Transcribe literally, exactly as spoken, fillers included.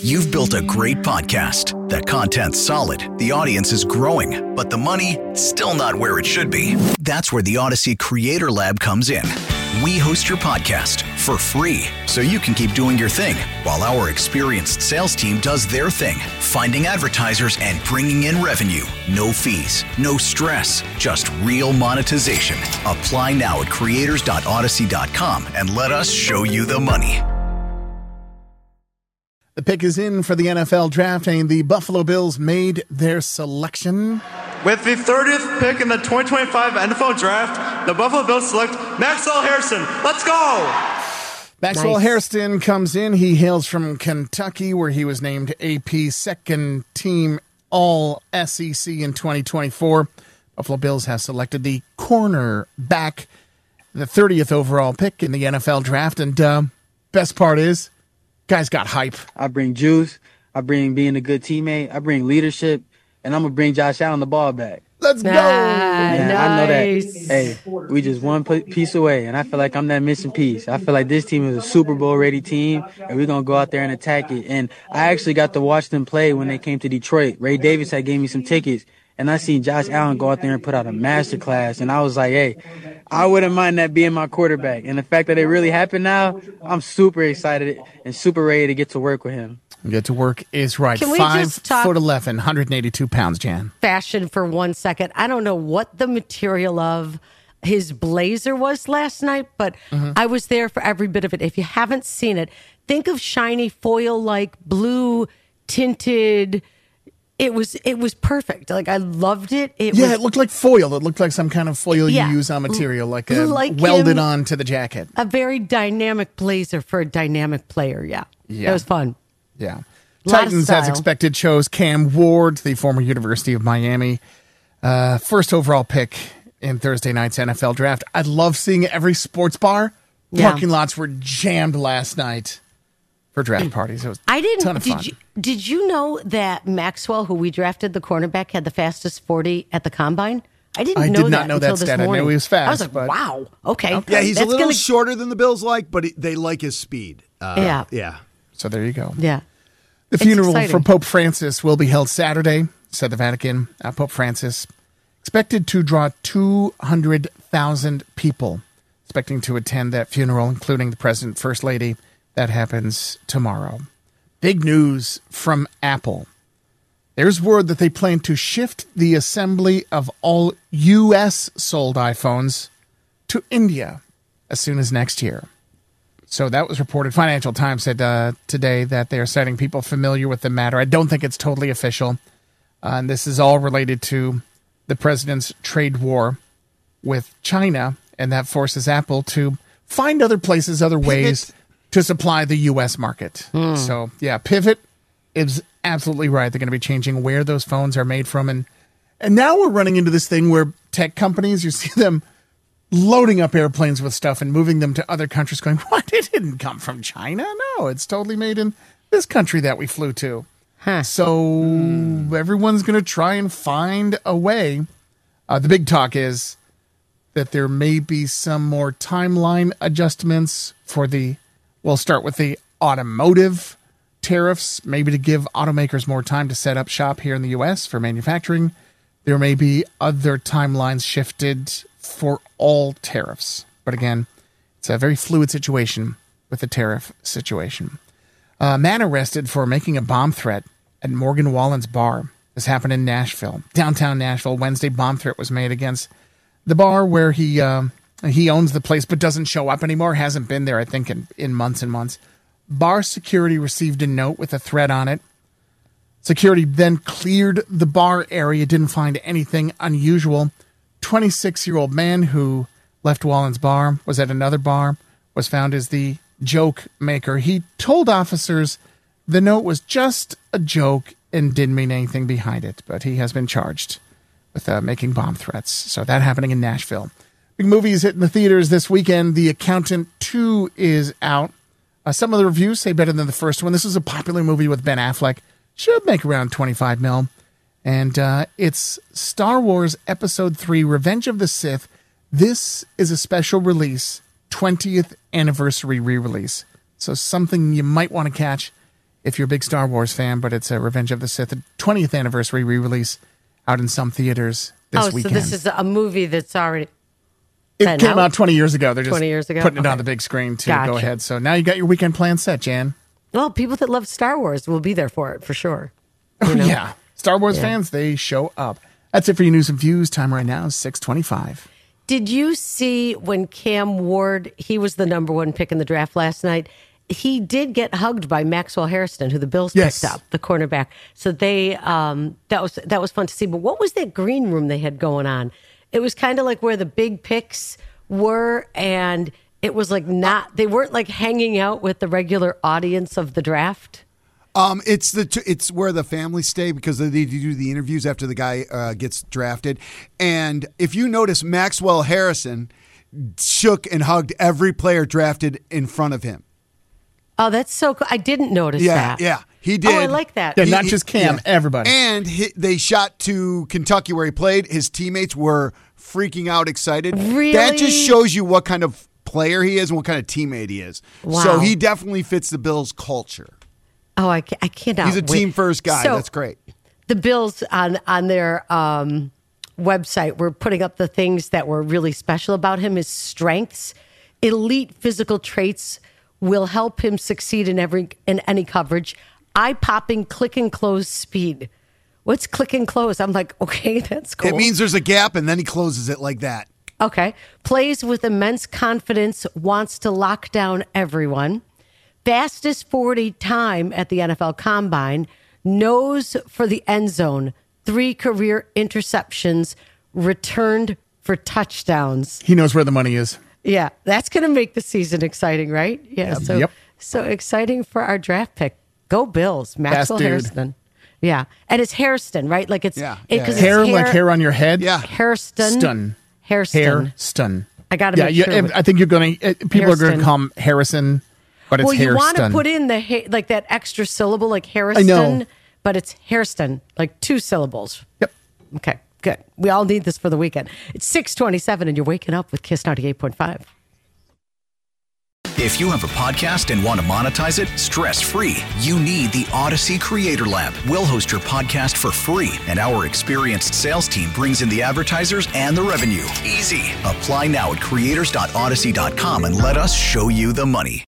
You've built a great podcast. The content's solid, the audience is growing, but the money, still not where it should be. That's where the Odyssey Creator Lab comes in. We host your podcast for free, so you can keep doing your thing, while our experienced sales team does their thing, finding advertisers and bringing in revenue. No fees, no stress, just real monetization. Apply now at creators dot odyssey dot com and let us show you the money. The pick is in for the N F L draft, and the Buffalo Bills made their selection. With the thirtieth pick in the twenty twenty-five N F L Draft, the Buffalo Bills select Maxwell Harrison. Let's go! Maxwell Nice. Harrison comes in. He hails from Kentucky, where he was named A P second team All S E C in twenty twenty-four. Buffalo Bills have selected the cornerback, the thirtieth overall pick in the N F L Draft. And uh, best part is, guy's got hype. I bring juice. I bring being a good teammate. I bring leadership. And I'm going to bring Josh Allen the ball back. Let's go. Ah, Man, nice. I know that. Hey, we just one p- piece away, and I feel like I'm that missing piece. I feel like this team is a Super Bowl ready team, and we're gonna go out there and attack it. And I actually got to watch them play when they came to Detroit. Ray Davis had gave me some tickets, and I seen Josh Allen go out there and put out a master class. And I was like, hey, I wouldn't mind that being my quarterback. And the fact that it really happened now, I'm super excited and super ready to get to work with him. Get to work is right. Can we Five just talk- foot eleven, one hundred eighty-two pounds, Jan. Fashion for one second. I don't know what the material of his blazer was last night, but Mm-hmm. I was there for every bit of it. If you haven't seen it, think of shiny foil-like blue tinted. It was it was perfect. Like I loved it. It Yeah, was it looked like foil. It looked like some kind of foil Yeah. you use on material, like, uh, Like welded him- on to the jacket. a very dynamic blazer for a dynamic player. Yeah, Yeah. it was fun. Yeah. Lot of Titans, as style. expected, chose Cam Ward, the former University of Miami, uh, first overall pick in Thursday night's N F L draft. I love seeing every sports bar. Yeah. Parking lots were jammed last night for draft parties. It was I a didn't. ton of fun. Did you, did you know that Maxwell, who we drafted, the cornerback, had the fastest forty at the combine? I didn't I know did not that know until that this stat. I knew morning. he was fast, I was like, but- wow. Okay. Yeah, he's That's a little gonna- shorter than the Bills like, but he, they like his speed. Uh, Yeah. Yeah. So there you go. Yeah. The It's funeral exciting. for Pope Francis will be held Saturday, said the Vatican. Uh, Pope Francis expected to draw two hundred thousand people, expecting to attend that funeral, including the President, First Lady. That happens tomorrow. Big news from Apple. There's word that they plan to shift the assembly of all U S sold iPhones to India as soon as next year. So that was reported. Financial Times said uh, today that they are citing people familiar with the matter. I don't think it's totally official. Uh, and this is all related to the president's trade war with China, and that forces Apple to find other places, other ways to supply the U S market. So, yeah, pivot is absolutely right. They're going to be changing where those phones are made from. And, and now we're running into this thing where tech companies, you see them loading up airplanes with stuff and moving them to other countries going, what? It didn't come from China. No, it's totally made in this country that we flew to. Huh. So everyone's going to try and find a way. Uh, the big talk is that there may be some more timeline adjustments for the, we'll start with the automotive tariffs, maybe to give automakers more time to set up shop here in the U S for manufacturing. There may be other timelines shifted for all tariffs. But again, it's a very fluid situation with the tariff situation. A man arrested for making a bomb threat at Morgan Wallen's bar. This happened in Nashville, downtown Nashville. Wednesday, bomb threat was made against the bar where he uh, he owns the place but doesn't show up anymore. Hasn't been there, I think, in, in months and months. Bar security received a note with a threat on it. Security then cleared the bar area, didn't find anything unusual. twenty-six-year-old man who left Wallen's bar, was at another bar, was found as the joke maker. He told officers the note was just a joke and didn't mean anything behind it, but he has been charged with uh, making bomb threats. So that happening in Nashville. Big movies hitting the theaters this weekend. The Accountant two is out. Uh, some of the reviews say better than the first one. This is a popular movie with Ben Affleck. Should make around twenty-five mil. And uh, it's Star Wars Episode three, Revenge of the Sith. This is a special release, twentieth anniversary re-release. So something you might want to catch if you're a big Star Wars fan, but it's a Revenge of the Sith, the twentieth anniversary re-release out in some theaters this oh, weekend. so this is a movie that's already... It came out? out twenty years ago. They're just twenty years ago? putting it Okay. on the big screen to Gotcha. go ahead. So now you got your weekend plan set, Jan. Well, people that love Star Wars will be there for it, for sure. Oh, know? yeah. Star Wars Yeah. fans, they show up. That's it for your news and views. Time right now is six twenty-five. Did you see when Cam Ward, he was the number one pick in the draft last night, he did get hugged by Maxwell Harrison, who the Bills Yes. picked up, the cornerback. So they, um, that was that was fun to see. But what was that green room they had going on? It was kind of like where the big picks were, and it was like not, they weren't like hanging out with the regular audience of the draft. Um, it's the t- it's where the families stay because they do the interviews after the guy uh, gets drafted. And if you notice, Maxwell Harrison shook and hugged every player drafted in front of him. Oh, that's so cool. I didn't notice Yeah, that. yeah, he did. Oh, I like that. Yeah, He- not he- just Cam, yeah. everybody. And he, they shot to Kentucky where he played. His teammates were freaking out, excited. Really? That just shows you what kind of player he is and what kind of teammate he is. Wow. So he definitely fits the Bills' culture. Oh, I, ca- I cannot He's a wait. team first guy. So, That's great. The Bills on on their um, website were putting up the things that were really special about him. His strengths, elite physical traits will help him succeed in every in any coverage. Eye-popping click and close speed. What's click and close? I'm like, okay, that's cool. It means there's a gap, and then he closes it like that. Okay. Plays with immense confidence, wants to lock down everyone. Fastest forty time at the N F L Combine, knows for the end zone, three career interceptions, returned for touchdowns. He knows where the money is. Yeah, that's going to make the season exciting, right? Yeah, so Yep. so exciting for our draft pick. Go Bills, Maxwell dude. Hairston. Yeah, and it's Hairston, right? Like it's Yeah, it, yeah, 'cause yeah. Hair, it's like hair on your head. Yeah. Hairston. Stun. Hairston. Hair stun. I got to Yeah, make you, sure. I think you're going to, people are going Hairston. to call him Harrison, but it's well, you hair want to stun. put in the ha- like that extra syllable, like Harrison, know. but it's Hairston, like two syllables. Yep. Okay, good. We all need this for the weekend. It's six twenty-seven, and you're waking up with Kiss ninety-eight point five. If you have a podcast and want to monetize it stress-free, you need the Odyssey Creator Lab. We'll host your podcast for free, and our experienced sales team brings in the advertisers and the revenue. Easy. Apply now at creators dot odyssey dot com and let us show you the money.